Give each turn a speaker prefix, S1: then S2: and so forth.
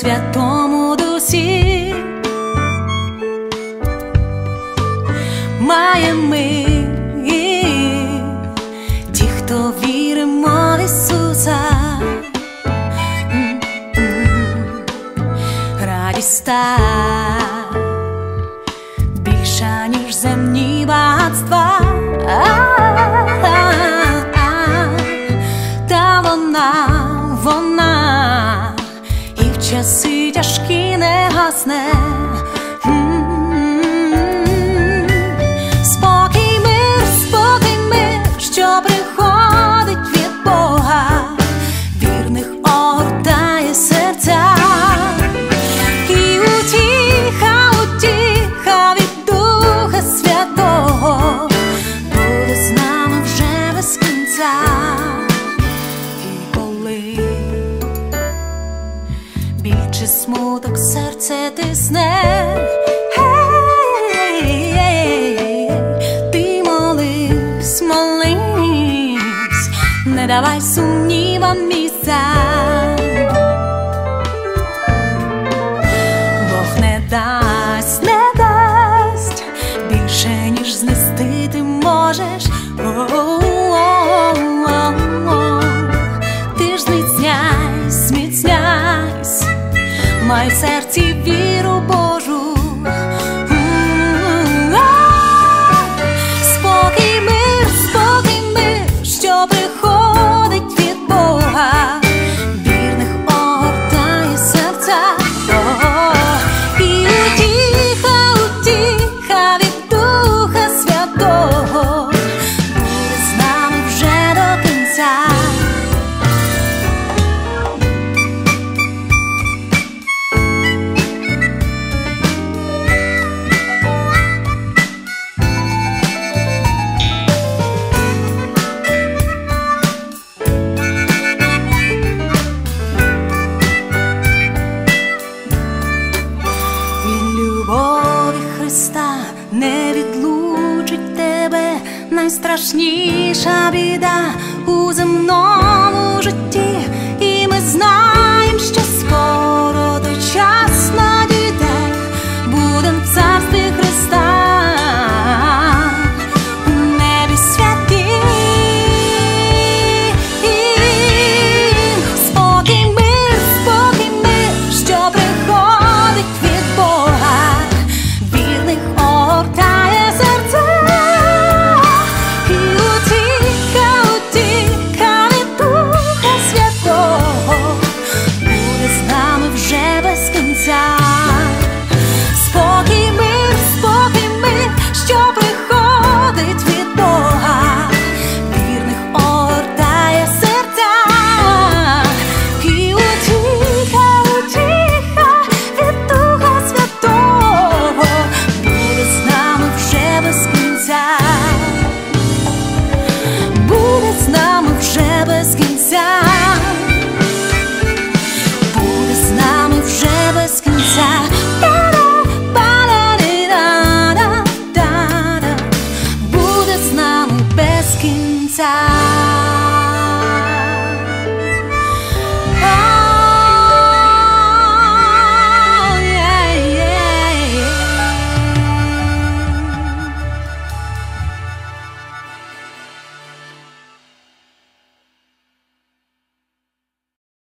S1: Святому Дусі маємо ми, ті, хто віримо в Ісуса, радість та більша, ніж земні багатства, та вона і в часи тяжкі не гасне. Спокій мир, що приходить від Бога, вірних огортає серця. І утіха від Духа Святого буде з нами вже без кінця. І коли біль чи смуток серце тисне, ти молись, не давай сумнівам місця. Бог не дасть більше, ніж знести ти можеш. Ти ж зміцняйсь, май в серці віру Божу. Спокій мир, що приходить від Бога, вірних огортає серця. І утіха від Духа Святого буде з нами вже до кінця. Не відлучить тебе найстрашніша біда у земному житті, і ми знаємо, що скоро той час